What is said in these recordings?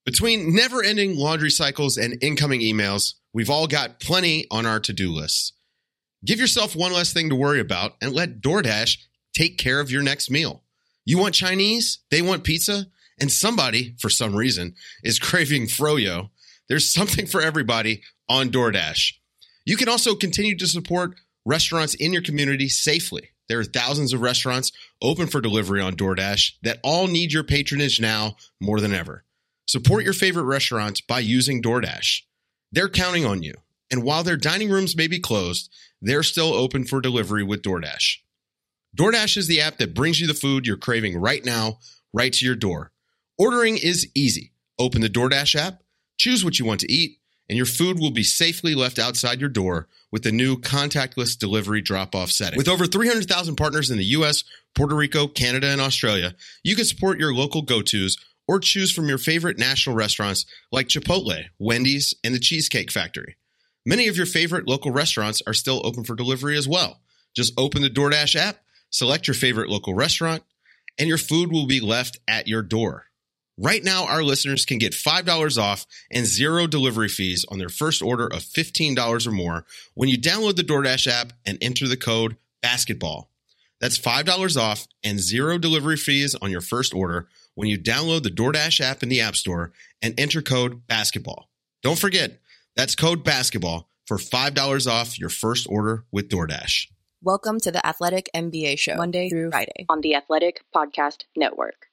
Between never-ending laundry cycles and incoming emails, we've all got plenty on our to-do lists. Give yourself one less thing to worry about and let DoorDash take care of your next meal. You want Chinese? They want pizza? And somebody, for some reason, is craving froyo. There's something for everybody on DoorDash. You can also continue to support restaurants in your community safely. There are thousands of restaurants open for delivery on DoorDash that all need your patronage now more than ever. Support your favorite restaurants by using DoorDash. They're counting on you. And while their dining rooms may be closed, they're still open for delivery with DoorDash. DoorDash is the app that brings you the food you're craving right now, right to your door. Ordering is easy. Open the DoorDash app, choose what you want to eat, and your food will be safely left outside your door with the new contactless delivery drop-off setting. With over 300,000 partners in the U.S., Puerto Rico, Canada, and Australia, you can support your local go-tos or choose from your favorite national restaurants like Chipotle, Wendy's, and the Cheesecake Factory. Many of your favorite local restaurants are still open for delivery as well. Just open the DoorDash app, select your favorite local restaurant, and your food will be left at your door. Right now, our listeners can get $5 off and zero delivery fees on their first order of $15 or more when you download the DoorDash app and enter the code BASKETBALL. That's $5 off and zero delivery fees on your first order when you download the DoorDash app in the App Store and enter code BASKETBALL. Don't forget, that's code BASKETBALL for $5 off your first order with DoorDash. Welcome to the Athletic MBA Show, Monday through Friday on the Athletic Podcast Network.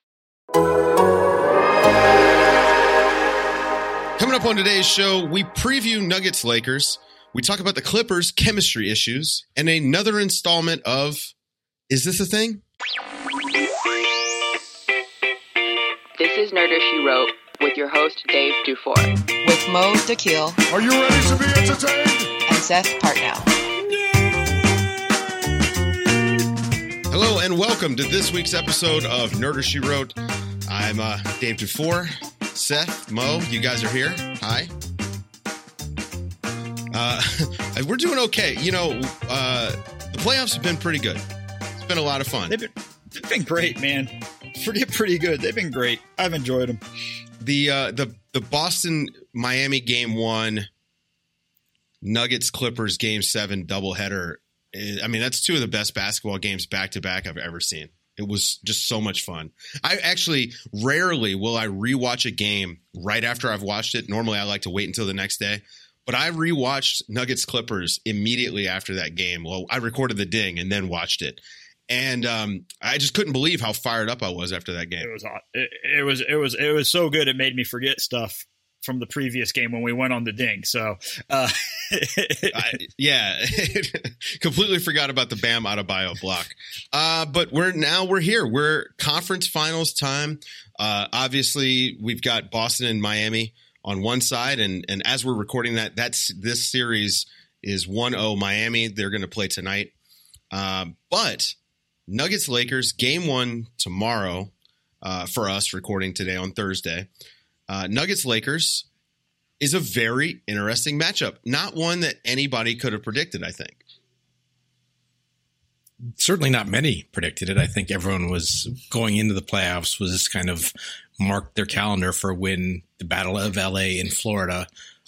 Coming up on today's show, we preview Nuggets Lakers. We talk about the Clippers' chemistry issues and another installment of Is This a Thing? This is Nerder She Wrote with your host, Dave Dufour. with Mo Dakhil Are you ready to be entertained? and Seth Partnow. Hello and welcome to this week's episode of Nerder She Wrote. I'm Dave Dufour. Seth, Mo, you guys are here. Hi. We're doing okay. You know, the playoffs have been pretty good. It's been a lot of fun. They've been great, man. Pretty good. They've been great. I've enjoyed them. The Boston Miami game 1, Nuggets Clippers game 7 doubleheader. I mean, that's two of the best basketball games back to back I've ever seen. It was just so much fun. I actually rarely will I rewatch a game right after I've watched it. Normally I like to wait until the next day, but I rewatched Nuggets Clippers immediately after that game. Well, I recorded the ding and then watched it. And I just couldn't believe how fired up I was after that game. It was hot. It was so good. It made me forget stuff from the previous game when we went on the ding. So, yeah, completely forgot about the Bam Adebayo block. But we're here. We're conference finals time. Obviously, we've got Boston and Miami on one side, and as we're recording this series is 1-0 Miami. They're going to play tonight. But Nuggets Lakers game 1 tomorrow for us recording today on Thursday. Nuggets Lakers is a very interesting matchup. Not one that anybody could have predicted, I think. Certainly not many predicted it. I think everyone was going into the playoffs was just kind of marked their calendar for when the Battle of LA in Florida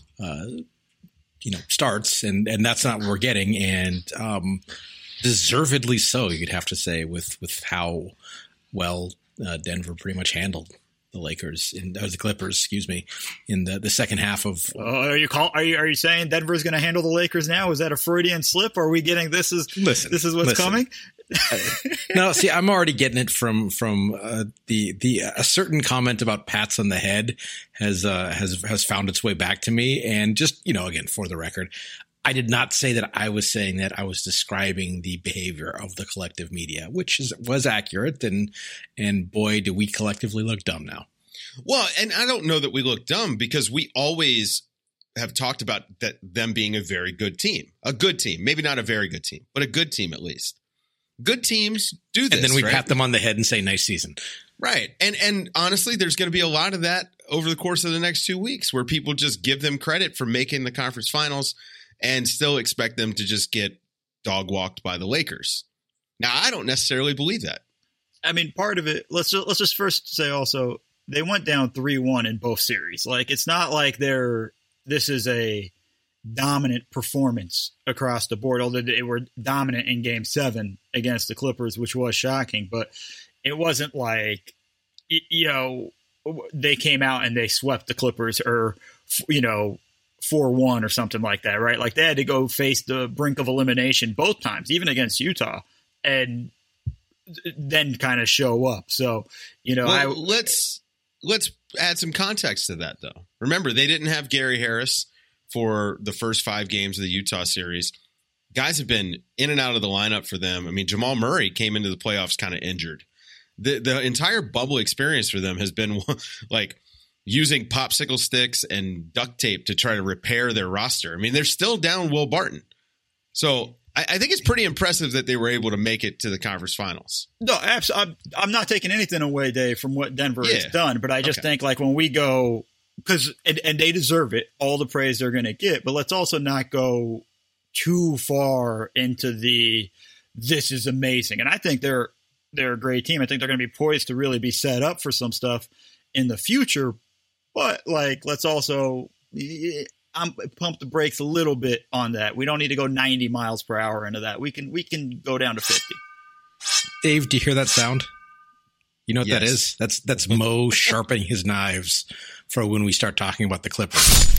starts, and that's not what we're getting. And deservedly so, you'd have to say, with how well Denver pretty much handled the Lakers the Clippers, excuse me, in the second half of. Are you saying Denver's going to handle the Lakers now? Is that a Freudian slip? Or are we getting this is what's coming? No, see, I'm already getting it from a certain comment about pats on the head has found its way back to me, and just again for the record, I did not say that I was saying that. I was describing the behavior of the collective media, which was accurate. And boy, do we collectively look dumb now. Well, and I don't know that we look dumb because we always have talked about them being a very good team, maybe not a very good team, but a good team at least. Good teams do this. And then we right? pat them on the head and say, nice season. Right. And honestly, there's going to be a lot of that over the course of the next 2 weeks where people just give them credit for making the conference finals and still expect them to just get dog walked by the Lakers. Now, I don't necessarily believe that. I mean, part of it. Let's just first say also, they went down 3-1 in both series. Like, it's not like this is a dominant performance across the board, although they were dominant in Game 7 against the Clippers, which was shocking. But it wasn't like, they came out and they swept the Clippers or, 4-1 or something like that, right? Like, they had to go face the brink of elimination both times, even against Utah, and then kind of show up. So, let's add some context to that, though. Remember, they didn't have Gary Harris for the first 5 games of the Utah series. Guys have been in and out of the lineup for them. I mean, Jamal Murray came into the playoffs kind of injured. The entire bubble experience for them has been like using popsicle sticks and duct tape to try to repair their roster. I mean, they're still down Will Barton. So I think it's pretty impressive that they were able to make it to the conference finals. No, absolutely. I'm not taking anything away, Dave, from what Denver has done, but I just think, like, when we go, and they deserve it, all the praise they're going to get, but let's also not go too far into this is amazing. And I think they're a great team. I think they're going to be poised to really be set up for some stuff in the future. But, like, let's also pump the brakes a little bit on that. We don't need to go 90 miles per hour into that. We can go down to 50. Dave, do you hear that sound? You know what that is? That's Mo sharpening his knives for when we start talking about the Clippers.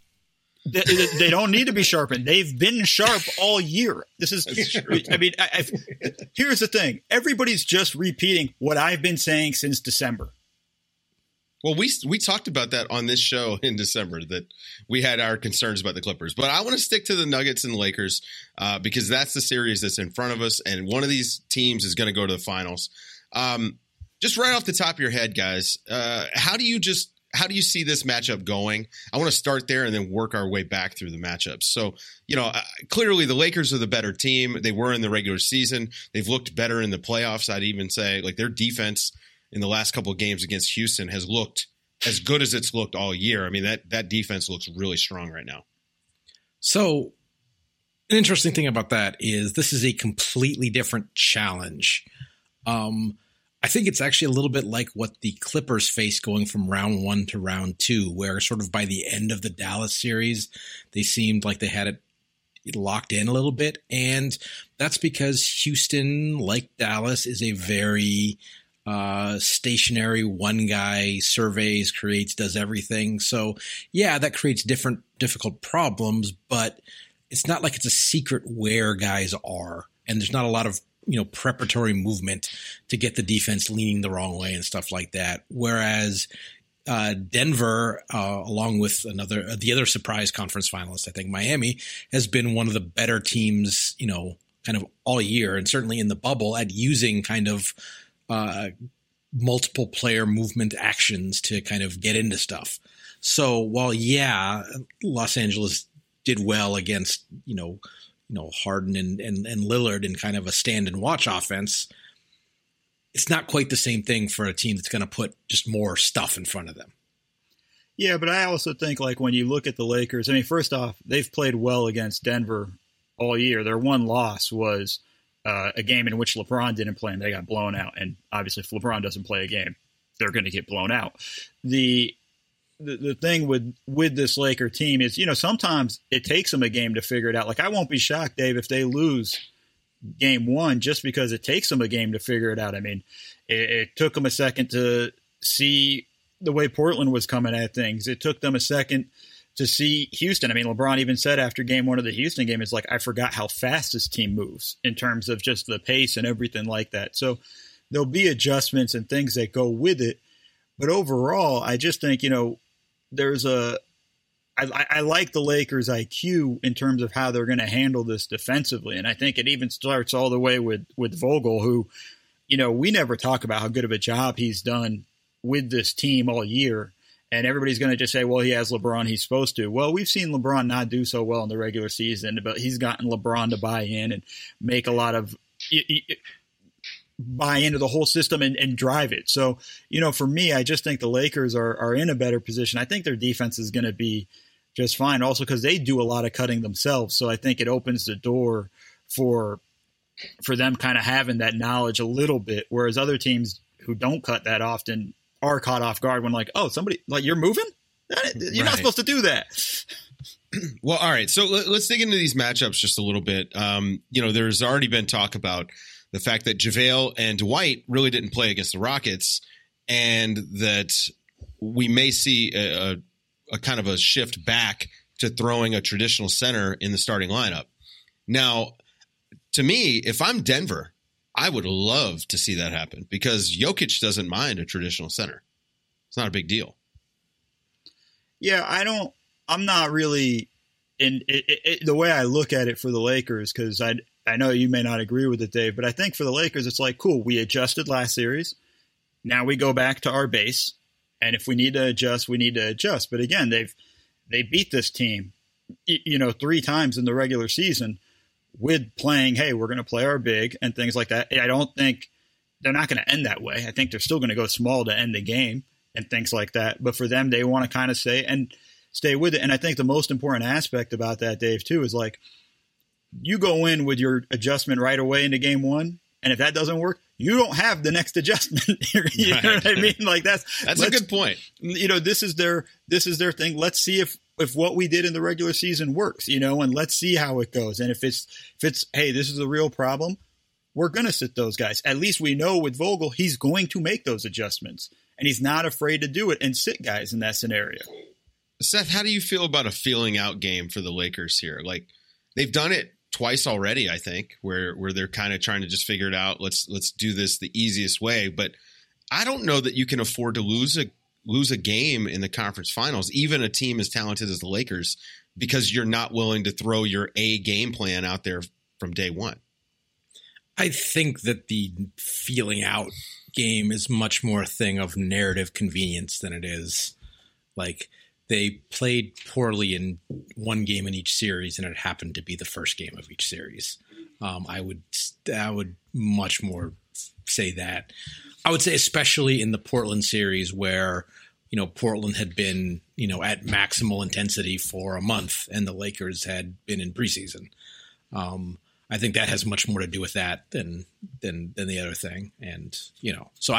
They don't need to be sharpened. They've been sharp all year. This is, I mean, here's the thing. Everybody's just repeating what I've been saying since December. Well, we talked about that on this show in December, that we had our concerns about the Clippers. But I want to stick to the Nuggets and the Lakers because that's the series that's in front of us, and one of these teams is going to go to the finals. Just right off the top of your head, guys, how do you see this matchup going? I want to start there and then work our way back through the matchups. So, clearly the Lakers are the better team. They were in the regular season. They've looked better in the playoffs. I'd even say, like, their defense in the last couple of games against Houston has looked as good as it's looked all year. I mean, that defense looks really strong right now. So an interesting thing about that is this is a completely different challenge. I think it's actually a little bit like what the Clippers faced going from round 1 to round 2, where sort of by the end of the Dallas series, they seemed like they had it locked in a little bit. And that's because Houston, like Dallas, is a very stationary, one guy, surveys, creates, does everything. So yeah, that creates difficult problems, but it's not like it's a secret where guys are. And there's not a lot of preparatory movement to get the defense leaning the wrong way and stuff like that. Whereas Denver, along with the other surprise conference finalist, I think Miami, has been one of the better teams, kind of all year, and certainly in the bubble at using kind of multiple player movement actions to kind of get into stuff. So while, Los Angeles did well against, Harden and Lillard in kind of a stand and watch offense, it's not quite the same thing for a team that's going to put just more stuff in front of them. Yeah, but I also think, like, when you look at the Lakers, I mean, first off, they've played well against Denver all year. Their one loss was a game in which LeBron didn't play and they got blown out. And obviously, if LeBron doesn't play a game, they're going to get blown out. The thing with this Laker team is, sometimes it takes them a game to figure it out. Like, I won't be shocked, Dave, if they lose game 1 just because it takes them a game to figure it out. I mean, it took them a second to see the way Portland was coming at things. It took them a second to see Houston. I mean, LeBron even said after game 1 of the Houston game, it's like, I forgot how fast this team moves in terms of just the pace and everything like that. So there'll be adjustments and things that go with it. But overall, I just think, I like the Lakers' IQ in terms of how they're going to handle this defensively. And I think it even starts all the way with Vogel, who, we never talk about how good of a job he's done with this team all year. And everybody's going to just say, well, he has LeBron, he's supposed to. Well, we've seen LeBron not do so well in the regular season, but he's gotten LeBron to buy in and make a lot of buy into the whole system and drive it. So, for me, I just think the Lakers are in a better position. I think their defense is going to be just fine also because they do a lot of cutting themselves. So I think it opens the door for them kind of having that knowledge a little bit, whereas other teams who don't cut that often are caught off guard when like, oh, somebody like you're moving. You're not supposed to do that. Well, all right. So let's dig into these matchups just a little bit. There's already been talk about the fact that JaVale and Dwight really didn't play against the Rockets, and that we may see a kind of a shift back to throwing a traditional center in the starting lineup. Now, to me, if I'm Denver, I would love to see that happen because Jokic doesn't mind a traditional center. It's not a big deal. Yeah, I'm not really in the way I look at it for the Lakers, because I know you may not agree with it, Dave, but I think for the Lakers, it's like, cool, we adjusted last series. Now we go back to our base. And if we need to adjust, we need to adjust. But again, they beat this team, 3 times in the regular season with playing, hey, we're going to play our big and things like that. I don't think they're not going to end that way. I think they're still going to go small to end the game and things like that. But for them, they want to kind of stay with it. And I think the most important aspect about that, Dave, too, is like you go in with your adjustment right away into game 1. And if that doesn't work, you don't have the next adjustment. You know what I mean? Like that's a good point. This is their thing. Let's see if what we did in the regular season works, and let's see how it goes. And if it's, hey, this is a real problem, we're going to sit those guys. At least we know with Vogel, he's going to make those adjustments and he's not afraid to do it and sit guys in that scenario. Seth, how do you feel about a feeling out game for the Lakers here? Like they've done it twice already, I think, where they're kind of trying to just figure it out. Let's do this the easiest way. But I don't know that you can afford to lose a game in the conference finals, even a team as talented as the Lakers, because you're not willing to throw your A game plan out there from day one. I think that the feeling out game is much more a thing of narrative convenience than it is like they played poorly in one game in each series, and it happened to be the first game of each series. I would much more say that. I would say especially in the Portland series where, Portland had been, at maximal intensity for a month and the Lakers had been in preseason. I think that has much more to do with that than the other thing. And, so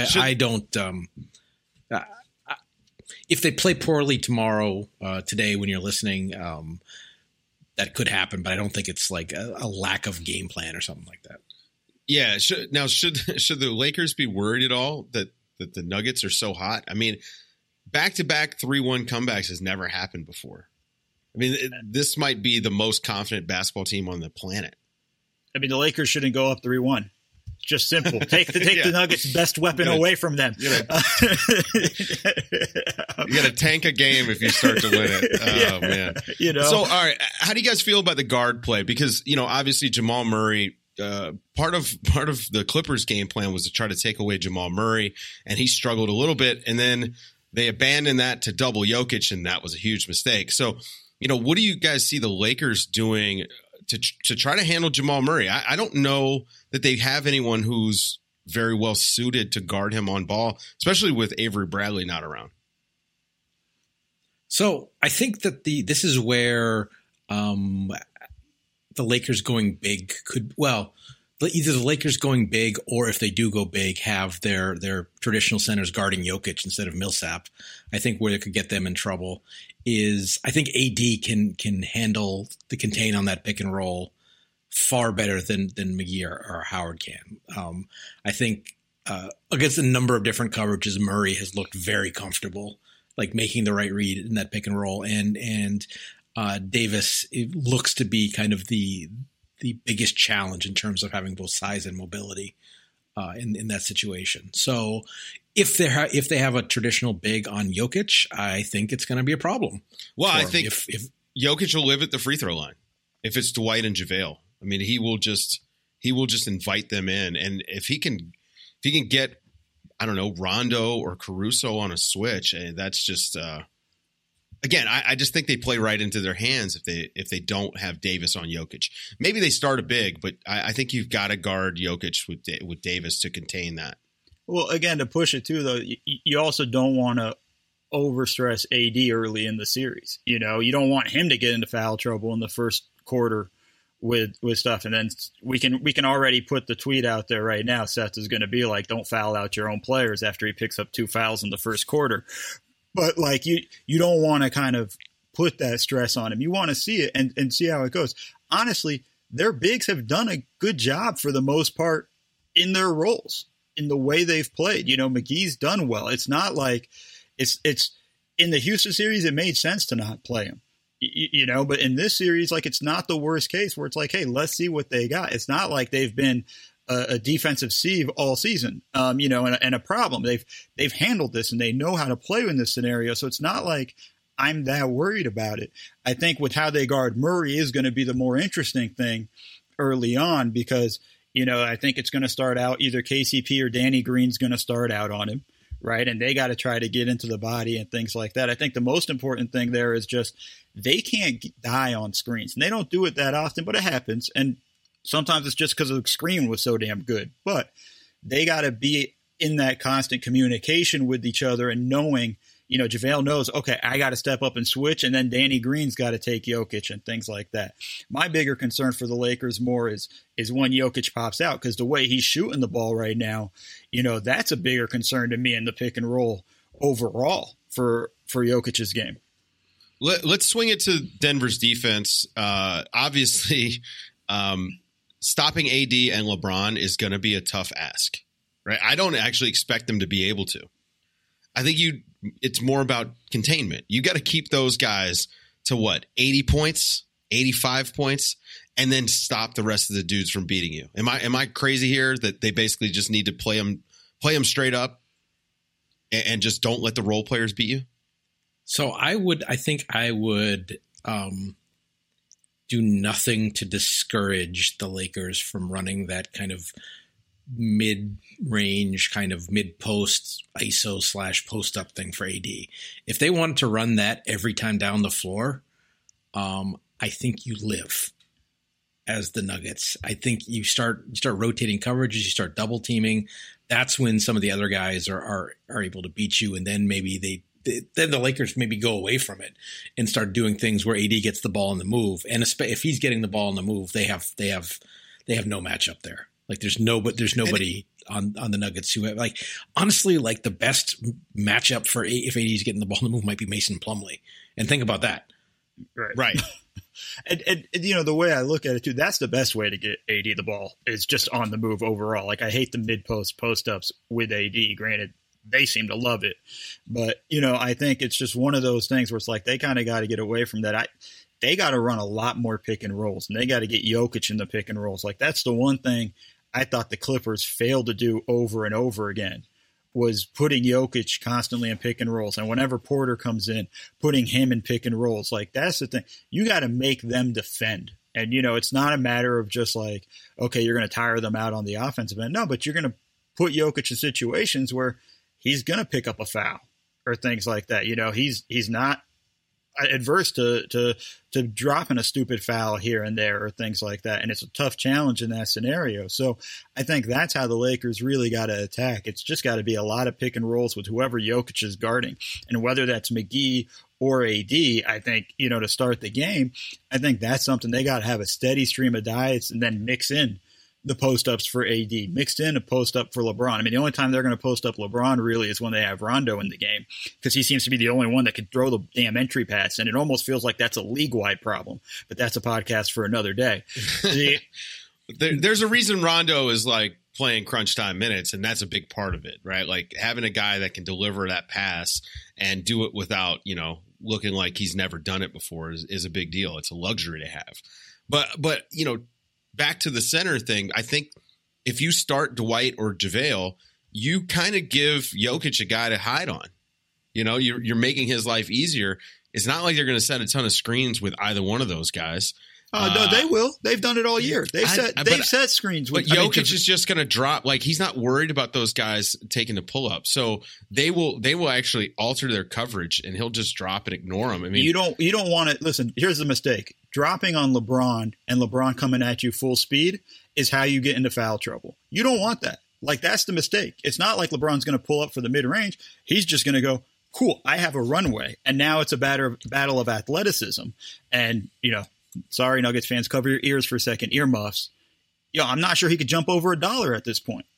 if they play poorly today when you're listening, that could happen, but I don't think it's like a lack of game plan or something like that. Yeah. Should the Lakers be worried at all that the Nuggets are so hot? I mean, back-to-back 3-1 comebacks has never happened before. I mean, this might be the most confident basketball team on the planet. I mean, the Lakers shouldn't go up 3-1. Just simple. Take the Nuggets' best weapon away from them. You got to tank a game if you start to win it. Oh, man. So, all right, how do you guys feel about the guard play? Because, obviously Jamal Murray, part of the Clippers' game plan was to try to take away Jamal Murray, and he struggled a little bit. And then they abandoned that to double Jokic, and that was a huge mistake. So, what do you guys see the Lakers doing to try to handle Jamal Murray? I don't know that they have anyone who's very well suited to guard him on ball, especially with Avery Bradley not around. So I think that this is where the Lakers going big either the Lakers going big or if they do go big, have their traditional centers guarding Jokic instead of Millsap. I think where it could get them in trouble is I think AD can handle the contain on that pick and roll far better than McGee or Howard can. I think against a number of different coverages, Murray has looked very comfortable, like making the right read in that pick and roll. And Davis, it looks to be kind of the biggest challenge in terms of having both size and mobility in that situation. So if they have a traditional big on Jokic, I think it's going to be a problem. Well, I think if Jokic will live at the free throw line, if it's Dwight and JaVale, I mean, he will just invite them in. And if he can get, I don't know, Rondo or Caruso on a switch, that's just, again, I just think they play right into their hands if they don't have Davis on Jokic. Maybe they start a big, but I think you've got to guard Jokic with Davis to contain that. Well, again, to push it too, though, you also don't want to overstress AD early in the series. You don't want him to get into foul trouble in the first quarter with stuff. And then we can already put the tweet out there right now. Seth is going to be like, don't foul out your own players after he picks up 2 fouls in the first quarter. But like you don't want to kind of put that stress on him. You want to see it and see how it goes. Honestly, their bigs have done a good job for the most part in their roles, in the way they've played. McGee's done well. It's not like it's in the Houston series, it made sense to not play him, but in this series, like, it's not the worst case where it's like, hey, let's see what they got. It's not like they've been a defensive sieve all season, and a problem. They've handled this and they know how to play in this scenario. So it's not like I'm that worried about it. I think with how they guard Murray is going to be the more interesting thing early on, because, I think it's going to start out either KCP or Danny Green's going to start out on him. Right. And they got to try to get into the body and things like that. I think the most important thing there is just they can't die on screens. And they don't do it that often, but it happens. And sometimes it's just because the screen was so damn good. But they got to be in that constant communication with each other and knowing, JaVale knows, okay, I got to step up and switch. And then Danny Green's got to take Jokic and things like that. My bigger concern for the Lakers more is when Jokic pops out, because the way he's shooting the ball right now, that's a bigger concern to me in the pick and roll overall for Jokic's game. Let's swing it to Denver's defense. Obviously, stopping AD and LeBron is going to be a tough ask, right? I don't actually expect them to be able to. I think it's more about containment. You got to keep those guys to 80 points, 85 points, and then stop the rest of the dudes from beating you. Am I crazy here that they basically just need to play them straight up and just don't let the role players beat you? So I think I would do nothing to discourage the Lakers from running that kind of mid-range, kind of mid-post ISO / post-up thing for AD. If they wanted to run that every time down the floor, I think you live as the Nuggets. I think you start rotating coverages, you start double teaming. That's when some of the other guys are able to beat you, and then maybe then the Lakers maybe go away from it and start doing things where AD gets the ball in the move. And if he's getting the ball in the move, they have no matchup there. Like there's nobody on the Nuggets who have, like, honestly, like the best matchup for if AD is getting the ball in the move might be Mason Plumlee. And think about that. Right. And the way I look at it too, that's the best way to get AD the ball is just on the move overall. Like, I hate the post ups with AD. Granted, they seem to love it, but I think it's just one of those things where it's like they kind of got to get away from that. They got to run a lot more pick and rolls, and they got to get Jokic in the pick and rolls. Like, that's the one thing I thought the Clippers failed to do over and over again, was putting Jokic constantly in pick and rolls. And whenever Porter comes in, putting him in pick and rolls. Like, that's the thing. You got to make them defend. And, it's not a matter of just like, okay, you're going to tire them out on the offensive end. No, but you're going to put Jokic in situations where he's going to pick up a foul or things like that. He's not adverse to dropping a stupid foul here and there or things like that. And it's a tough challenge in that scenario. So I think that's how the Lakers really got to attack. It's just got to be a lot of pick and rolls with whoever Jokic is guarding. And whether that's McGee or AD, I think, to start the game, I think that's something they got to have a steady stream of diets and then mix in the post-ups for AD, mixed in a post-up for LeBron. I mean, the only time they're going to post up LeBron really is when they have Rondo in the game, because he seems to be the only one that can throw the damn entry pass, and it almost feels like that's a league-wide problem. But that's a podcast for another day. There's a reason Rondo is like playing crunch time minutes, and that's a big part of it, right? Like, having a guy that can deliver that pass and do it without, looking like he's never done it before is a big deal. It's a luxury to have. But back to the center thing, I think if you start Dwight or JaVale, you kind of give Jokic a guy to hide on. You're making his life easier. It's not like they're going to set a ton of screens with either one of those guys. No, they will. They've done it all year. They've set screens. But Jokic is just going to drop. Like, he's not worried about those guys taking the pull up. So they will actually alter their coverage, and he'll just drop and ignore them. I mean, you don't want to listen. Here's the mistake: dropping on LeBron and LeBron coming at you full speed is how you get into foul trouble. You don't want that. Like, that's the mistake. It's not like LeBron's going to pull up for the mid range. He's just going to go, cool, I have a runway, and now it's a battle of athleticism, and sorry, Nuggets fans, cover your ears for a second, earmuffs. I'm not sure he could jump over $1 at this point.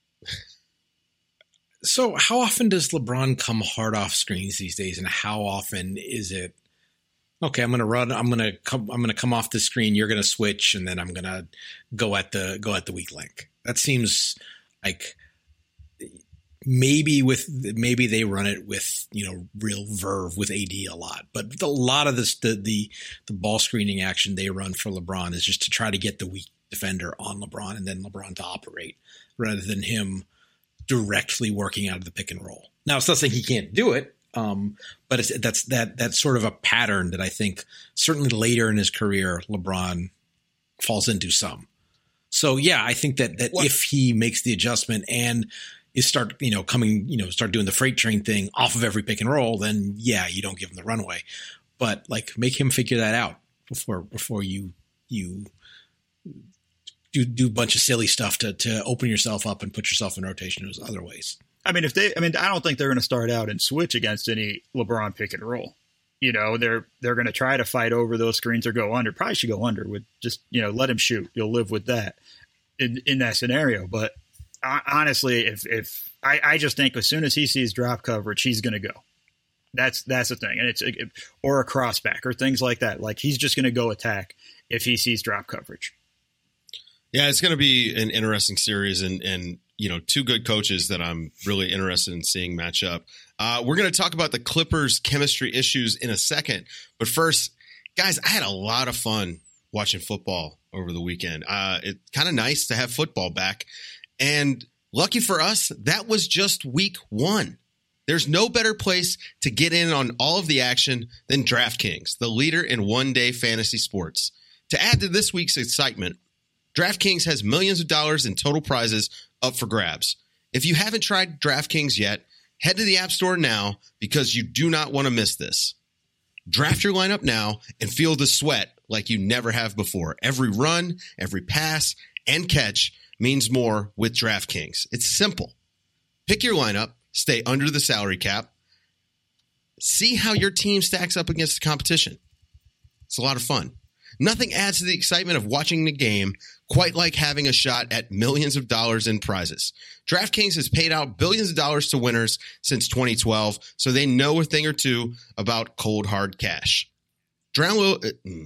So how often does LeBron come hard off screens these days, and how often is it, okay, I'm going to run, I'm going to come off the screen, you're going to switch, and then I'm going to go at the weak link? That seems like maybe they run it with, real verve with AD a lot, but a lot of this, the ball screening action they run for LeBron is just to try to get the weak defender on LeBron and then LeBron to operate rather than him directly working out of the pick and roll. Now, it's not saying he can't do it, but that's sort of a pattern that I think certainly later in his career LeBron falls into some. So yeah, I think that if he makes the adjustment and is start doing the freight train thing off of every pick and roll, then yeah, you don't give him the runway, but like make him figure that out before you do a bunch of silly stuff to open yourself up and put yourself in rotation in other ways. I don't think they're going to start out and switch against any LeBron pick and roll. They're going to try to fight over those screens or go under. Probably should go under with just, let him shoot. You'll live with that in that scenario. But honestly, if I just think as soon as he sees drop coverage, he's going to go. That's the thing. And or a crossback or things like that. Like he's just going to go attack if he sees drop coverage. Yeah, it's going to be an interesting series and two good coaches that I'm really interested in seeing match up. We're going to talk about the Clippers' chemistry issues in a second. But first, guys, I had a lot of fun watching football over the weekend. It's kind of nice to have football back. And lucky for us, that was just week 1. There's no better place to get in on all of the action than DraftKings, the leader in one-day fantasy sports. To add to this week's excitement, DraftKings has millions of dollars in total prizes up for grabs. If you haven't tried DraftKings yet, head to the App Store now because you do not want to miss this. Draft your lineup now and feel the sweat like you never have before. Every run, every pass, and catch means more with DraftKings. It's simple. Pick your lineup, stay under the salary cap, see how your team stacks up against the competition. It's a lot of fun. Nothing adds to the excitement of watching the game quite like having a shot at millions of dollars in prizes. DraftKings has paid out billions of dollars to winners since 2012, so they know a thing or two about cold, hard cash. Download the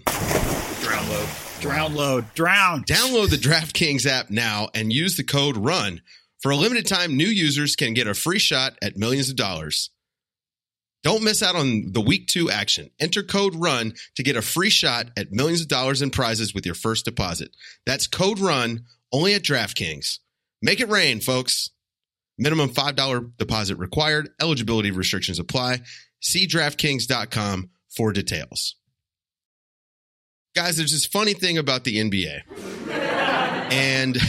DraftKings app now and use the code RUN. For a limited time, new users can get a free shot at millions of dollars. Don't miss out on the week 2 action. Enter code RUN to get a free shot at millions of dollars in prizes with your first deposit. That's code RUN only at DraftKings. Make it rain, folks. Minimum $5 deposit required. Eligibility restrictions apply. See DraftKings.com for details. Guys, there's this funny thing about the NBA. And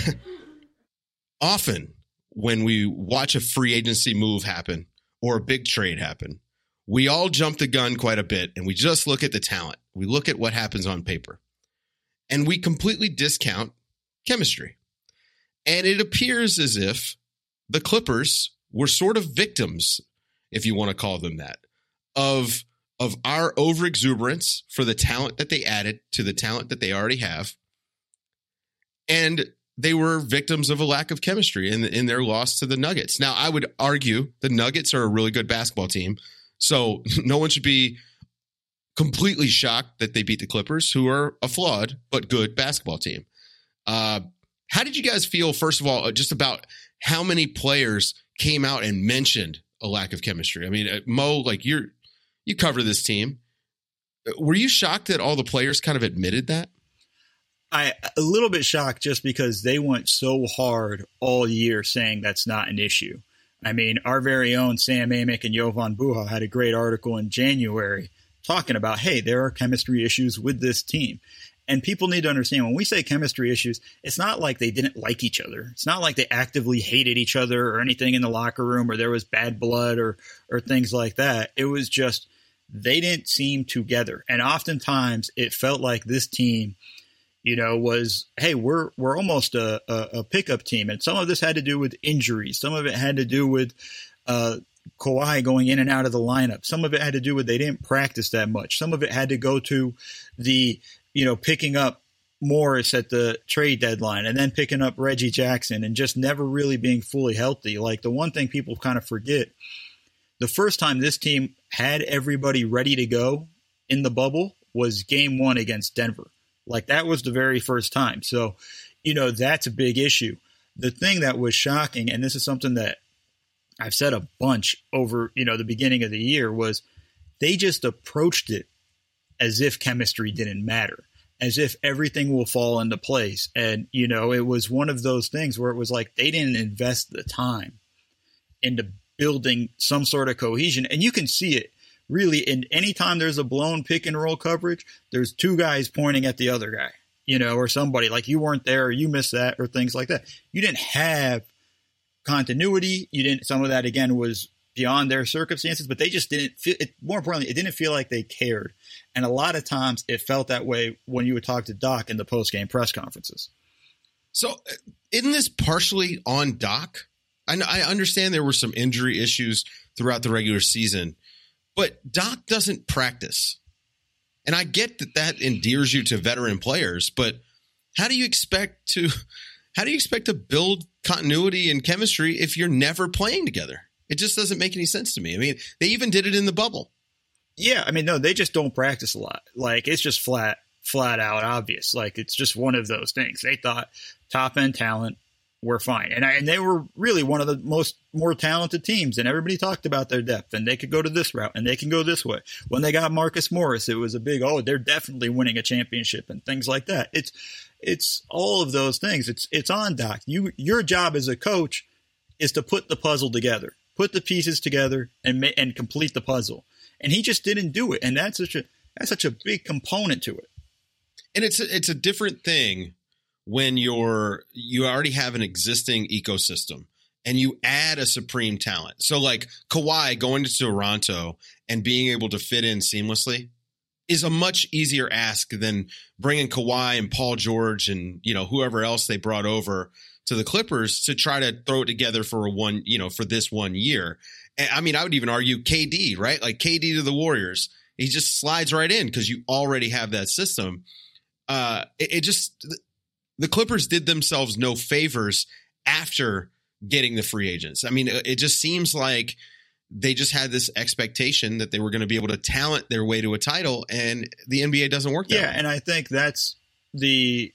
often when we watch a free agency move happen or a big trade happen, we all jump the gun quite a bit and we just look at the talent. We look at what happens on paper and we completely discount chemistry. And it appears as if the Clippers were sort of victims, if you want to call them that, of our overexuberance for the talent that they added to the talent that they already have. And they were victims of a lack of chemistry in their loss to the Nuggets. Now, I would argue the Nuggets are a really good basketball team. So no one should be completely shocked that they beat the Clippers, who are a flawed but good basketball team. How did you guys feel, first of all, just about how many players came out and mentioned a lack of chemistry? I mean, Mo, like you cover this team. Were you shocked that all the players kind of admitted that? A little bit shocked just because they went so hard all year saying that's not an issue. I mean, our very own Sam Amick and Jovan Buha had a great article in January talking about, hey, there are chemistry issues with this team. And people need to understand when we say chemistry issues, it's not like they didn't like each other. It's not like they actively hated each other or anything in the locker room or there was bad blood or things like that. It was just they didn't seem together. And oftentimes it felt like this team, was, hey, we're almost a pickup team. And some of this had to do with injuries. Some of it had to do with Kawhi going in and out of the lineup. Some of it had to do with they didn't practice that much. Some of it had to go to the picking up Morris at the trade deadline and then picking up Reggie Jackson and just never really being fully healthy. Like, the one thing people kind of forget, the first time this team had everybody ready to go in the bubble was game 1 against Denver. Like, that was the very first time. So, that's a big issue. The thing that was shocking, and this is something that I've said a bunch over, the beginning of the year, was they just approached it as if chemistry didn't matter, as if everything will fall into place. And, it was one of those things where it was like they didn't invest the time into building some sort of cohesion. And you can see it really in any time there's a blown pick and roll coverage, there's 2 guys pointing at the other guy, or somebody like, you weren't there or you missed that or things like that. You didn't have continuity. Some of that again was beyond their circumstances, but they just didn't feel it. More importantly, it didn't feel like they cared. And a lot of times it felt that way when you would talk to Doc in the post-game press conferences. So isn't this partially on Doc? I understand there were some injury issues throughout the regular season, but Doc doesn't practice. And I get that endears you to veteran players, but how do you expect to build continuity and chemistry if you're never playing together? It just doesn't make any sense to me. I mean, they even did it in the bubble. Yeah, I mean, no, they just don't practice a lot. Like, it's just flat out obvious. Like, it's just one of those things. They thought top-end talent were fine. And they were really one of the more talented teams, and everybody talked about their depth, and they could go to this route, and they can go this way. When they got Marcus Morris, it was a big, they're definitely winning a championship and things like that. It's all of those things. It's on Doc. Your job as a coach is to put the puzzle together. Put the pieces together and complete the puzzle. And he just didn't do it. And that's such a big component to it. And it's a different thing when you already have an existing ecosystem and you add a supreme talent. So like Kawhi going to Toronto and being able to fit in seamlessly is a much easier ask than bringing Kawhi and Paul George and, whoever else they brought over to the Clippers to try to throw it together for for this 1 year. And I mean, I would even argue KD, right? Like KD to the Warriors, he just slides right in because you already have that system. The Clippers did themselves no favors after getting the free agents. I mean, it just seems like they just had this expectation that they were going to be able to talent their way to a title, and the NBA doesn't work that way. Yeah, and I think that's the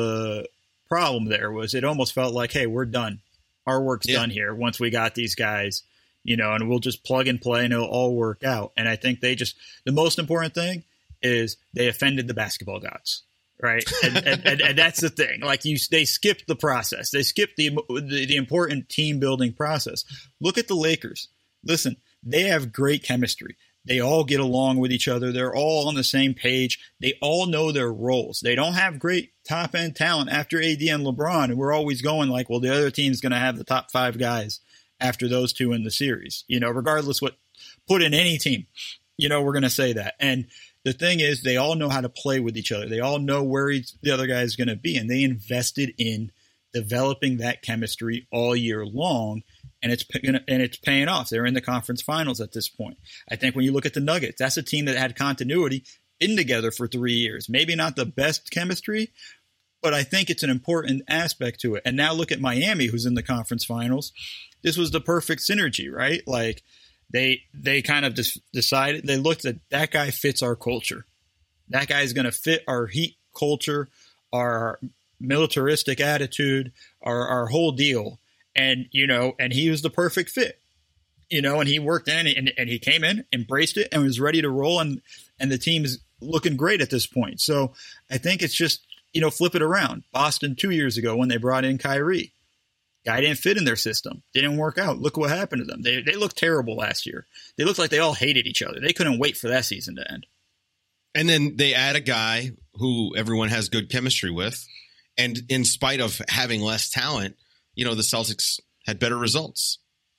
problem there was it almost felt like, hey, we're done. Our work's done here once we got these guys, and we'll just plug and play and it'll all work out. And I think the most important thing is they offended the basketball gods, right? And that's the thing. Like they skipped the process. They skipped the important team building process. Look at the Lakers. Listen, they have great chemistry. They all get along with each other. They're all on the same page. They all know their roles. They don't have great top-end talent after AD and LeBron, and we're always going like, well, the other team's going to have the top 5 guys after those 2 in the series. Regardless what put in any team, we're going to say that. And the thing is, they all know how to play with each other. They all know where the other guy is going to be, and they invested in developing that chemistry all year long. And it's paying off. They're in the conference finals at this point. I think when you look at the Nuggets, that's a team that had continuity, been together for 3 years. Maybe not the best chemistry, but I think it's an important aspect to it. And now look at Miami, who's in the conference finals. This was the perfect synergy, right? Like they kind of decided, they looked at that guy fits our culture. That guy's going to fit our Heat culture, our militaristic attitude, our whole deal. And, and he was the perfect fit, and he worked in and he came in, embraced it, and was ready to roll. And the team's looking great at this point. So I think it's just, flip it around. Boston 2 years ago when they brought in Kyrie, guy didn't fit in their system. Didn't work out. Look what happened to them. They looked terrible last year. They looked like they all hated each other. They couldn't wait for that season to end. And then they add a guy who everyone has good chemistry with. And in spite of having less talent, the Celtics had better results.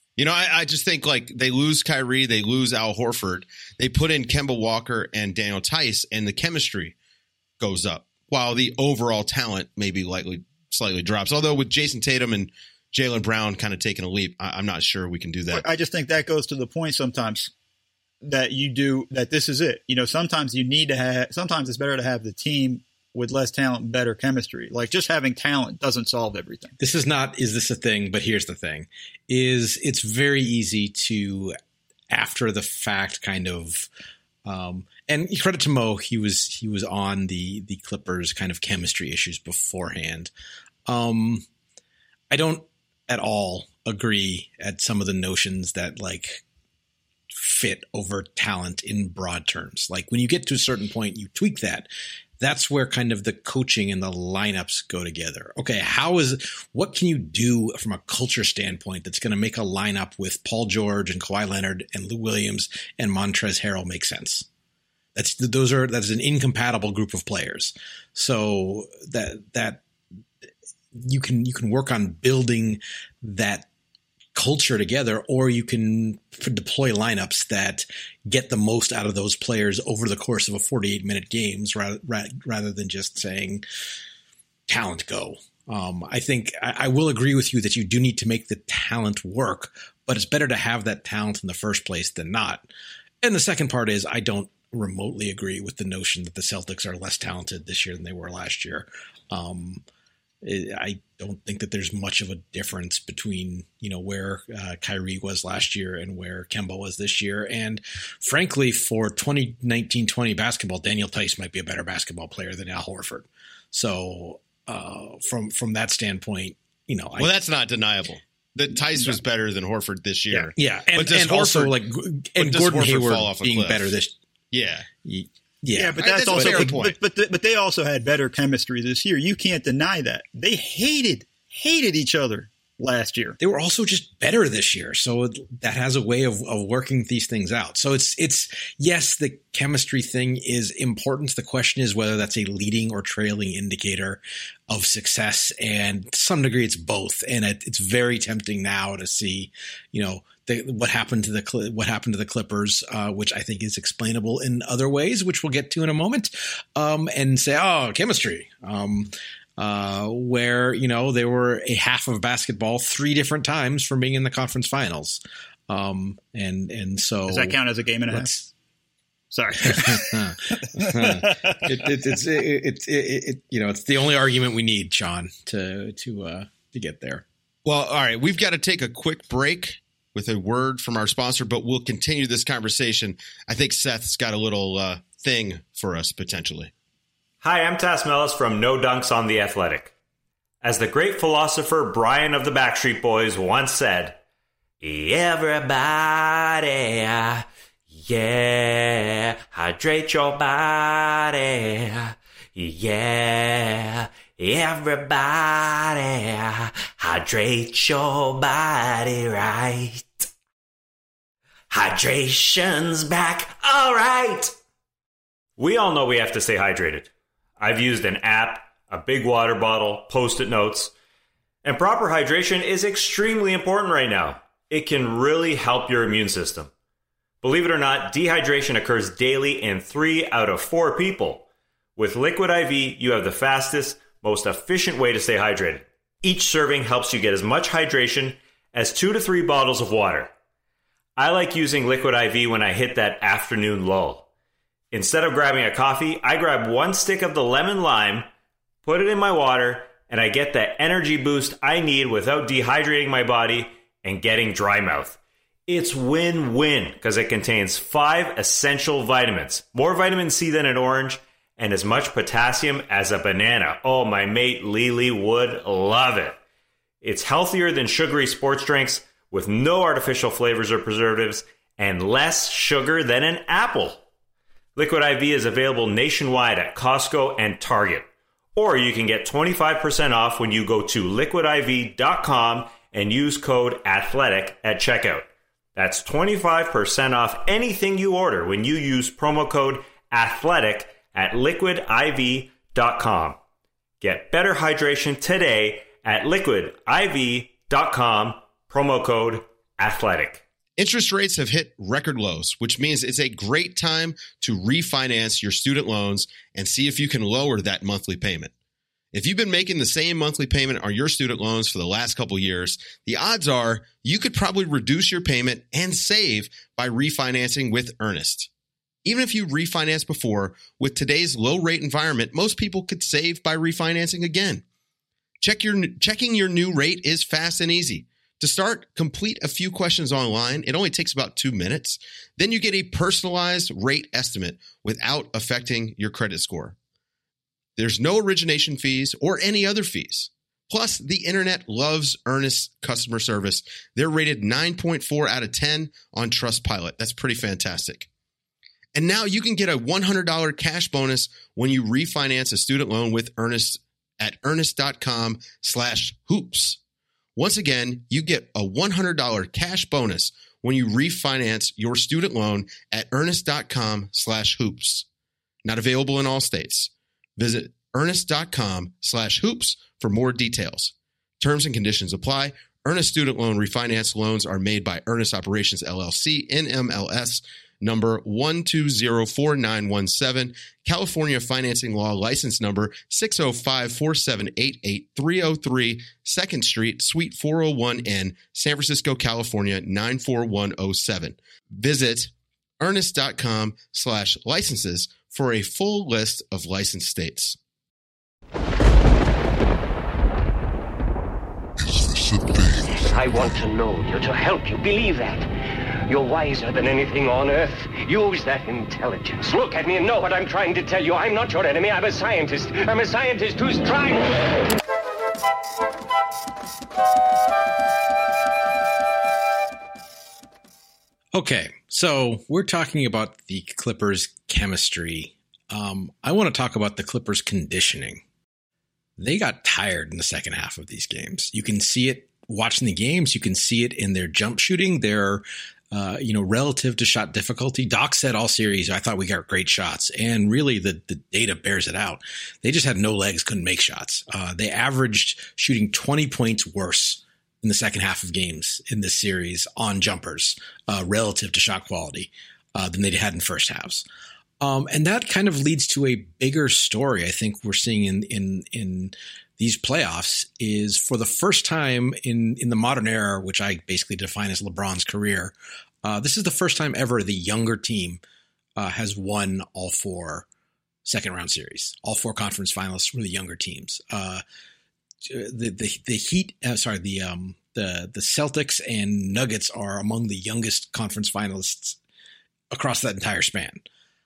I just think like they lose Kyrie, they lose Al Horford, they put in Kemba Walker and Daniel Tice, and the chemistry goes up while the overall talent maybe slightly drops. Although with Jason Tatum and Jaylen Brown kind of taking a leap, I'm not sure we can do that. I just think that goes to the point sometimes that this is it. Sometimes sometimes it's better to have the team with less talent and better chemistry. Like, just having talent doesn't solve everything. This is not, is this a thing? But here's the thing, is it's very easy to, after the fact, kind of, and credit to Mo, he was on the Clippers kind of chemistry issues beforehand. I don't at all agree at some of the notions that like fit over talent in broad terms. Like when you get to a certain point, you tweak that. That's where kind of the coaching and the lineups go together. Okay, what can you do from a culture standpoint that's going to make a lineup with Paul George and Kawhi Leonard and Lou Williams and Montrezl Harrell make sense? That's an incompatible group of players. So that you can work on building that culture together, or you can deploy lineups that get the most out of those players over the course of a 48-minute games rather than just saying talent go. I think I will agree with you that you do need to make the talent work, but it's better to have that talent in the first place than not. And the second part is I don't remotely agree with the notion that the Celtics are less talented this year than they were last year. I don't think that there's much of a difference between, where Kyrie was last year and where Kemba was this year. And frankly, for 2019-20 basketball, Daniel Tice might be a better basketball player than Al Horford. So from that standpoint, well, that's not deniable. That Tice was better than Horford this year. Yeah. And also Gordon Hayward being better this. Yeah. Yeah, but that's also a point. But they also had better chemistry this year. You can't deny that. They hated each other last year. They were also just better this year. So that has a way of working these things out. So it's yes, the chemistry thing is important. The question is whether that's a leading or trailing indicator of success. And to some degree it's both. And it's very tempting now to see, what happened to the Clippers, which I think is explainable in other ways, which we'll get to in a moment, and say, chemistry, where, they were a half of basketball 3 different times from being in the conference finals. And so does that count as a game and a half? Sorry. It's the only argument we need, Sean, to get there. Well, all right, we've got to take a quick break with a word from our sponsor, but we'll continue this conversation. I think Seth's got a little thing for us potentially. Hi, I'm Tas Melis from No Dunks on the Athletic. As the great philosopher Brian of the Backstreet Boys once said, everybody, yeah, hydrate your body, yeah, everybody, hydrate your body right. Hydration's back, all right. We all know we have to stay hydrated. I've used an app, a big water bottle, Post-it notes, and proper hydration is extremely important right now. It can really help your immune system. Believe it or not, dehydration occurs daily in 3 out of 4 people. With Liquid IV, you have the fastest, most efficient way to stay hydrated. Each serving helps you get as much hydration as 2 to 3 bottles of water. I like using Liquid IV when I hit that afternoon lull. Instead of grabbing a coffee, I grab 1 stick of the lemon lime, put it in my water, and I get the energy boost I need without dehydrating my body and getting dry mouth. It's win-win because it contains 5 essential vitamins, more vitamin C than an orange, and as much potassium as a banana. Oh, my mate Lily would love it. It's healthier than sugary sports drinks with no artificial flavors or preservatives and less sugar than an apple. Liquid IV is available nationwide at Costco and Target. Or you can get 25% off when you go to liquidiv.com and use code ATHLETIC at checkout. That's 25% off anything you order when you use promo code ATHLETIC at liquidiv.com. Get better hydration today at liquidiv.com, promo code ATHLETIC. Interest rates have hit record lows, which means it's a great time to refinance your student loans and see if you can lower that monthly payment. If you've been making the same monthly payment on your student loans for the last couple years, the odds are you could probably reduce your payment and save by refinancing with Earnest. Even if you refinanced before, with today's low rate environment, most people could save by refinancing again. Checking your new rate is fast and easy. To start, complete a few questions online. It only takes about 2 minutes. Then you get a personalized rate estimate without affecting your credit score. There's no origination fees or any other fees. Plus, the internet loves Earnest's customer service. They're rated 9.4 out of 10 on Trustpilot. That's pretty fantastic. And now you can get a $100 cash bonus when you refinance a student loan with Earnest at earnest.com/hoops. Once again, you get a $100 cash bonus when you refinance your student loan at earnest.com/hoops. Not available in all states. Visit earnest.com/hoops for more details. Terms and conditions apply. Earnest student loan refinance loans are made by Earnest Operations LLC, NMLS number 1204917, California Financing Law License number 6054788-303, 2nd Street, Suite 401N, San Francisco, California 94107. Visit earnest.com/licenses for a full list of licensed states. Is this a thing? Yes, I want to know you, to help you believe that. You're wiser than anything on earth. Use that intelligence. Look at me and know what I'm trying to tell you. I'm not your enemy. I'm a scientist. I'm a scientist who's trying. Okay, so we're talking about the Clippers' chemistry. I want to talk about the Clippers' conditioning. They got tired in the second half of these games. You can see it watching the games. You can see it in their jump shooting. Their relative to shot difficulty. Doc said all series, I thought we got great shots. And really, the data bears it out. They just had no legs, couldn't make shots. They averaged shooting 20 points worse in the second half of games in this series on jumpers relative to shot quality than they had in first halves. And that kind of leads to a bigger story I think we're seeing in these playoffs is for the first time in the modern era, which I basically define as LeBron's career, this is the first time ever the younger team has won all 4 second-round series. All 4 conference finalists were the younger teams. The Celtics and Nuggets are among the youngest conference finalists across that entire span.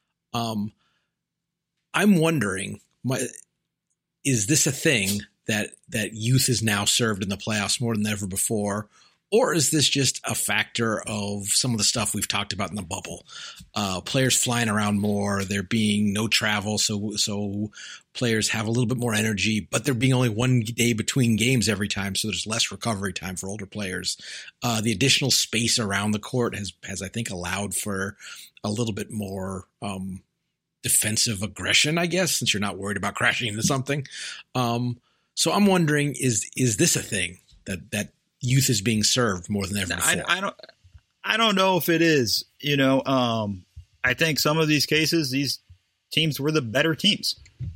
I'm wondering, is this a thing that youth is now served in the playoffs more than ever before? Or is this just a factor of some of the stuff we've talked about in the bubble? Players flying around more, there being no travel, so players have a little bit more energy, but there being only one day between games every time, so there's less recovery time for older players. The additional space around the court has I think, allowed for a little bit more defensive aggression, I guess, since you're not worried about crashing into something. So I'm wondering, is this a thing that youth is being served more than ever before? I don't know if it is. I think some of these cases, these teams were the better teams.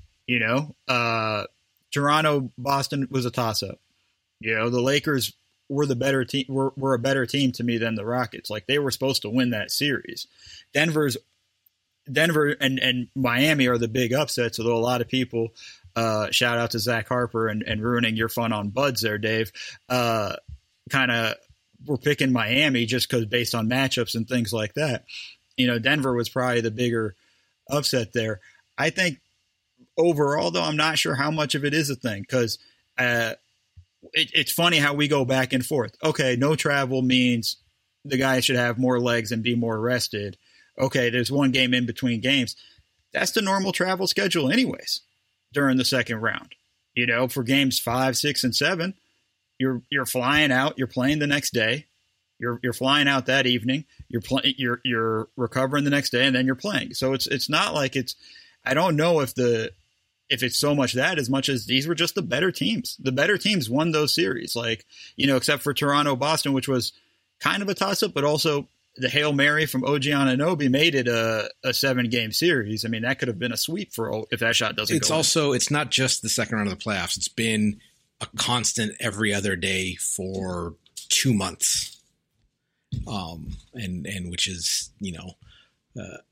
Toronto, Boston was a toss-up. The Lakers were the better team. Were a better team to me than the Rockets. Like, they were supposed to win that series. Denver and Miami are the big upsets, although a lot of people, shout out to Zach Harper and ruining your fun on Buds there, Dave, kind of were picking Miami just because based on matchups and things like that. Denver was probably the bigger upset there. I think overall, though, I'm not sure how much of it is a thing because it's funny how we go back and forth. Okay, no travel means the guy should have more legs and be more rested. Okay, there's one game in between games. That's the normal travel schedule anyways during the second round. For games 5, 6, and 7, you're flying out, you're playing the next day, you're flying out that evening, you're recovering the next day, and then you're playing. So it's not like it's. I don't know if it's so much that as much as these were just the better teams. The better teams won those series, except for Toronto, Boston, which was kind of a toss-up, but also the Hail Mary from OG Anunoby made it a 7-game series. I mean, that could have been a sweep if that shot doesn't go in. It's not just the second round of the playoffs. It's been a constant every other day for 2 months. And which is,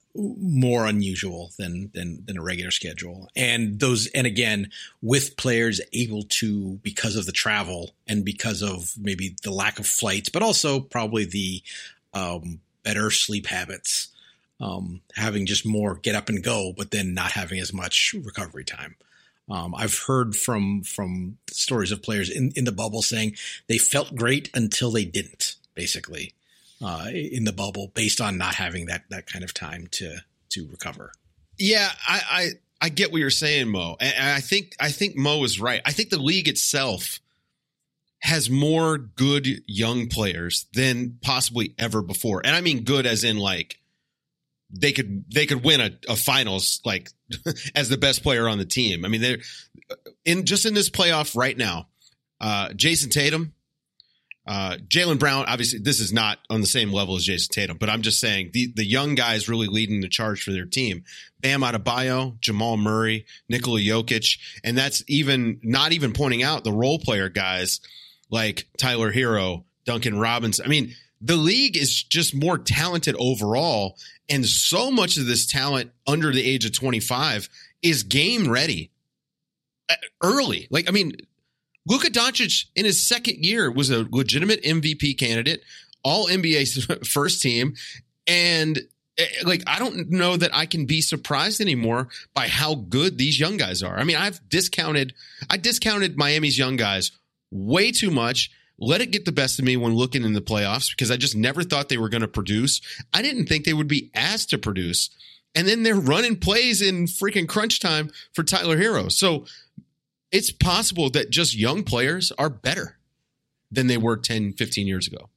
more unusual than a regular schedule. And again, with players able to, because of the travel and because of maybe the lack of flights, but also probably the better sleep habits, having just more get up and go, but then not having as much recovery time. I've heard from stories of players in the bubble saying they felt great until they didn't, basically, in the bubble, based on not having that kind of time to recover. Yeah, I get what you're saying, Mo. And I think Mo is right. I think the league itself has more good young players than possibly ever before. And I mean good as in like they could win a finals like as the best player on the team. I mean, they're in this playoff right now. Jason Tatum, Jaylen Brown, obviously this is not on the same level as Jason Tatum, but I'm just saying the young guys really leading the charge for their team. Bam Adebayo, Jamal Murray, Nikola Jokic, and that's not even pointing out the role player guys like Tyler Hero, Duncan Robinson. I mean, the league is just more talented overall, and so much of this talent under the age of 25 is game ready early. Like, I mean, Luka Doncic in his second year was a legitimate MVP candidate, all NBA first team. And like, I don't know that I can be surprised anymore by how good these young guys are. I mean, I discounted Miami's young guys way too much. Let it get the best of me when looking in the playoffs because I just never thought they were going to produce. I didn't think they would be asked to produce. And then they're running plays in freaking crunch time for Tyler Hero. So it's possible that just young players are better than they were 10, 15 years ago.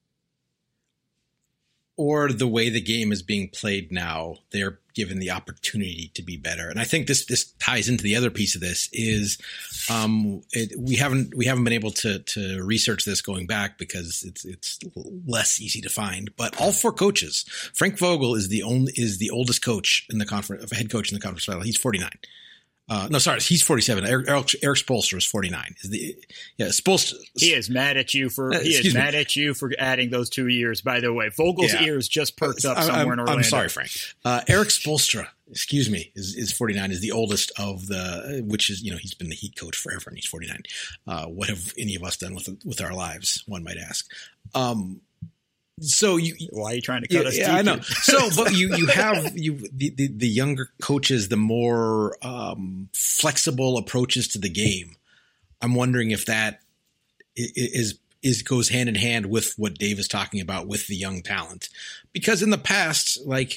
Or the way the game is being played now, they're given the opportunity to be better. And I think this ties into the other piece of this is we haven't been able to research this going back because it's less easy to find. But all four coaches, Frank Vogel is the oldest coach in the conference, head coach in the conference final. He's 49. He's 47. Eric Spoelstra is 49. Spoelstra. He is mad at you for adding those 2 years. By the way, Vogel's ears just perked up somewhere in Orlando. I'm sorry, Frank. Eric Spoelstra, is 49. Is the oldest of the, which is he's been the Heat coach forever, and he's 49. What have any of us done with our lives? One might ask. So why are you trying to cut us deep? I know. So, but you have the younger coaches, the more flexible approaches to the game. I'm wondering if that goes hand in hand with what Dave is talking about with the young talent, because in the past, like,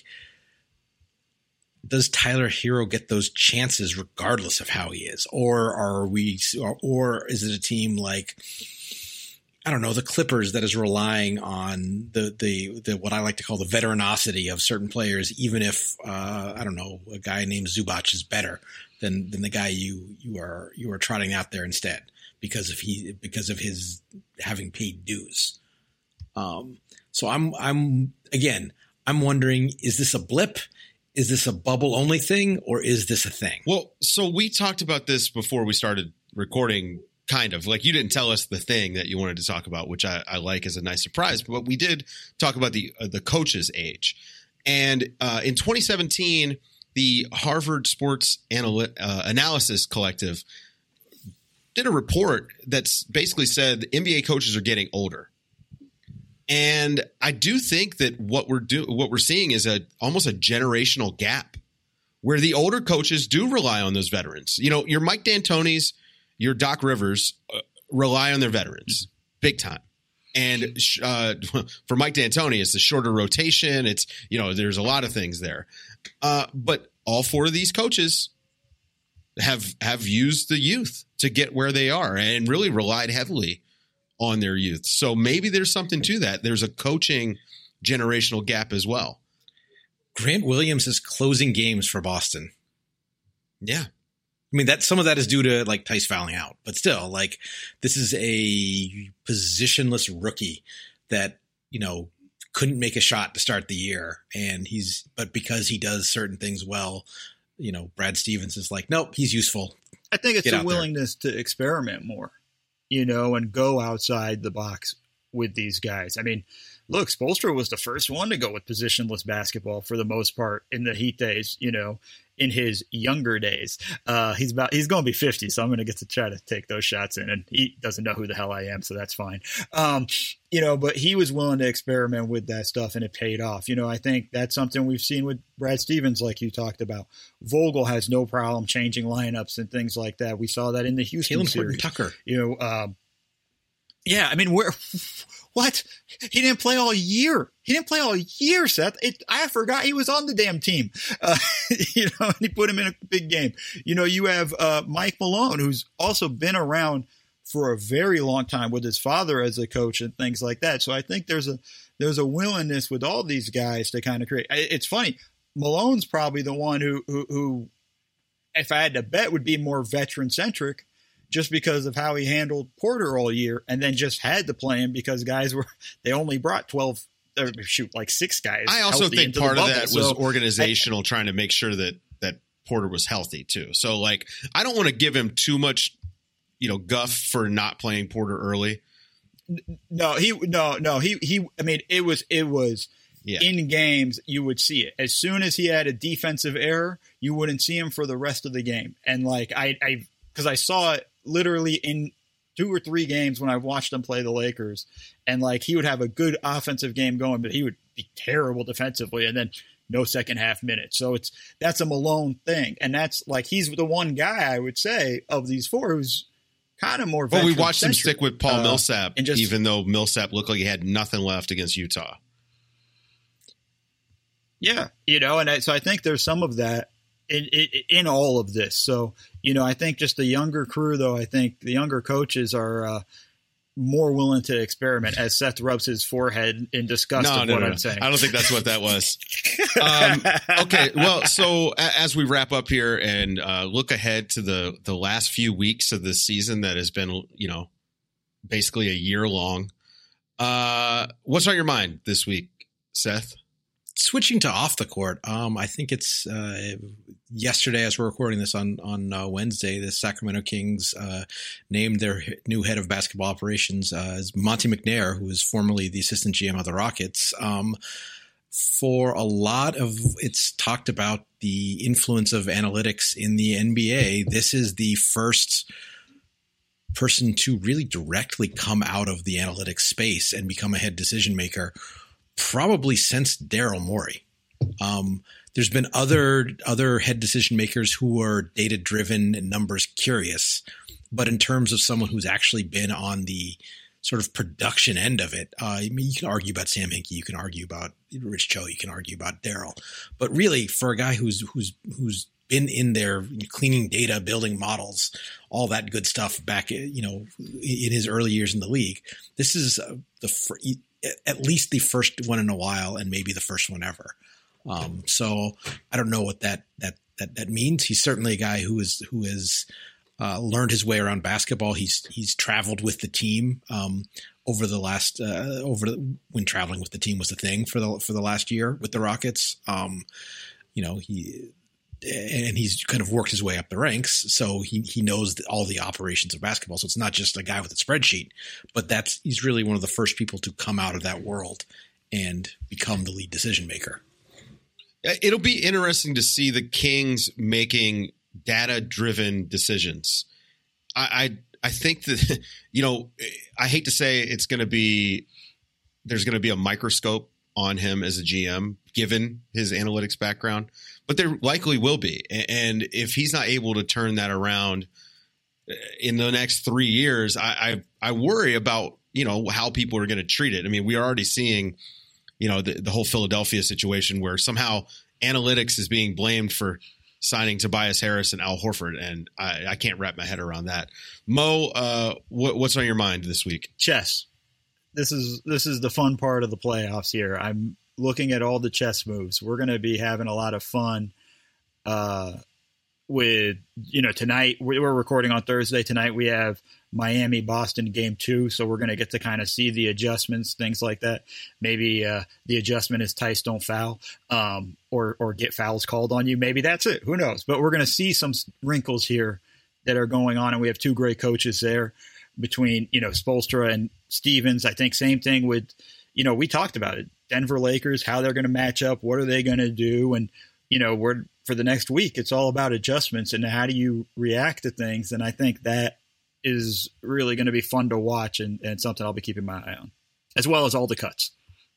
does Tyler Hero get those chances regardless of how he is, or is it a team like, I don't know, the Clippers that is relying on the what I like to call the veteranosity of certain players, even if I don't know, a guy named Zubac is better than the guy you are trotting out there instead because of his having paid dues. So I'm wondering, is this a blip? Is this a bubble only thing, or is this a thing? Well, so we talked about this before we started recording. Kind of like you didn't tell us the thing that you wanted to talk about, which I like as a nice surprise. But we did talk about the coach's age. And in 2017, the Harvard Sports Analysis Collective did a report that's basically said NBA coaches are getting older. And I do think that what we're seeing is almost a generational gap where the older coaches do rely on those veterans. Your Mike D'Antoni's, your Doc Rivers rely on their veterans big time. And for Mike D'Antoni, it's a shorter rotation. It's, there's a lot of things there. But all four of these coaches have used the youth to get where they are and really relied heavily on their youth. So maybe there's something to that. There's a coaching generational gap as well. Grant Williams is closing games for Boston. Yeah. I mean, some of that is due to like Tice fouling out, but still, like, this is a positionless rookie that, couldn't make a shot to start the year. But because he does certain things well, Brad Stevens is like, nope, he's useful. I think it's a willingness to experiment more, and go outside the box with these guys. I mean, look, Spoelstra was the first one to go with positionless basketball for the most part in the Heat days, in his younger days. He's going to be 50, so I'm going to get to try to take those shots in, and he doesn't know who the hell I am, so that's fine. But he was willing to experiment with that stuff, and it paid off. I think that's something we've seen with Brad Stevens, like you talked about. Vogel has no problem changing lineups and things like that. We saw that in the Houston series. Tucker. What? He didn't play all year. Seth. I forgot he was on the damn team. And he put him in a big game. You have Mike Malone, who's also been around for a very long time with his father as a coach and things like that. So I think there's a willingness with all these guys to kind of create. It's funny. Malone's probably the one who, if I had to bet, would be more veteran centric, just because of how he handled Porter all year, and then just had to play him because they only brought 6 guys. I also think part of that was organizational, trying to make sure that Porter was healthy too. So I don't want to give him too much, guff for not playing Porter early. It was in games, you would see it. As soon as he had a defensive error, you wouldn't see him for the rest of the game. And because I saw it literally in 2 or 3 games when I watched him play the Lakers, and he would have a good offensive game going, but he would be terrible defensively, and then no second half minutes. So that's a Malone thing. And that's he's the one guy I would say of these 4 who's kind of more veteran. Well, we watched him stick with Paul Millsap, even though Millsap looked like he had nothing left against Utah. Yeah. So I think there's some of that in all of this. So, I think just the younger crew, though, I think the younger coaches are more willing to experiment, as Seth rubs his forehead in disgust of what I'm saying. I don't think that's what that was. Okay. Well, so as we wrap up here and look ahead to the last few weeks of this season that has been, basically a year long, what's on your mind this week, Seth? Switching to off the court, I think it's yesterday, as we're recording this on Wednesday, the Sacramento Kings named their new head of basketball operations as Monty McNair, who was formerly the assistant GM of the Rockets. For a lot of it's talked about the influence of analytics in the NBA. This is the first person to really directly come out of the analytics space and become a head decision maker, probably since Daryl Morey. There's been other head decision makers who are data driven and numbers curious, but in terms of someone who's actually been on the sort of production end of it, you can argue about Sam Hinkie, you can argue about Rich Cho, you can argue about Daryl, but really for a guy who's been in there cleaning data, building models, all that good stuff back, in his early years in the league, this is at least the first one in a while, and maybe the first one ever. So I don't know what that means. He's certainly a guy who has learned his way around basketball. He's traveled with the team over the last when traveling with the team was the thing for the last year with the Rockets. He's kind of worked his way up the ranks, so he knows all the operations of basketball. So it's not just a guy with a spreadsheet, but he's really one of the first people to come out of that world and become the lead decision maker. It'll be interesting to see the Kings making data-driven decisions. I think that, I hate to say there's going to be a microscope on him as a GM, given his analytics background, but there likely will be. And if he's not able to turn that around in the next 3 years, I worry about, how people are going to treat it. I mean, we are already seeing, the whole Philadelphia situation where somehow analytics is being blamed for signing Tobias Harris and Al Horford. And I can't wrap my head around that. Mo, what's on your mind this week? Chess. This is the fun part of the playoffs here. I'm looking at all the chess moves. We're going to be having a lot of fun with, tonight. We're recording on Thursday. Tonight we have Miami-Boston game 2, so we're going to get to kind of see the adjustments, things like that. Maybe the adjustment is Tice don't foul or get fouls called on you. Maybe that's it. Who knows? But we're going to see some wrinkles here that are going on, and we have 2 great coaches there between, Spoelstra and Stevens. I think same thing with, we talked about it. Denver Lakers, how they're going to match up, what are they going to do? And, for the next week, it's all about adjustments and how do you react to things. And I think that is really going to be fun to watch and something I'll be keeping my eye on, as well as all the cuts.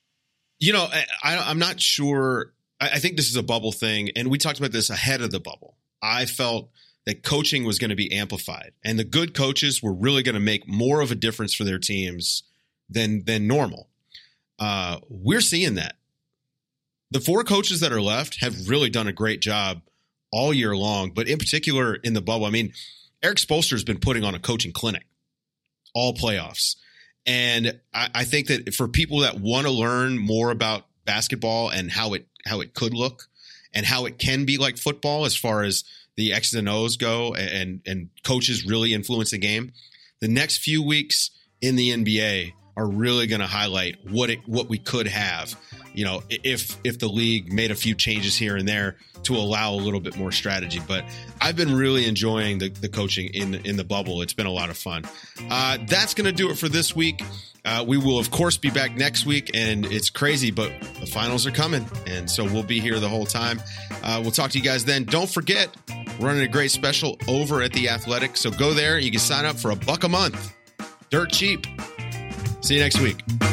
I'm not sure. I think this is a bubble thing. And we talked about this ahead of the bubble. I felt that coaching was going to be amplified and the good coaches were really going to make more of a difference for their teams than normal. We're seeing that. The 4 coaches that are left have really done a great job all year long, but in particular in the bubble. I mean, Eric Spoelstra has been putting on a coaching clinic all playoffs. And I think that for people that want to learn more about basketball and how it could look and how it can be like football as far as the X's and O's go and coaches really influence the game, the next few weeks in the NBA are really going to highlight what we could have, if the league made a few changes here and there to allow a little bit more strategy. But I've been really enjoying the coaching in the bubble. It's been a lot of fun. That's going to do it for this week. We will, of course, be back next week, and it's crazy, but the finals are coming, and so we'll be here the whole time. We'll talk to you guys then. Don't forget, we're running a great special over at The Athletic, so go there. You can sign up for $1 a month. Dirt cheap. See you next week.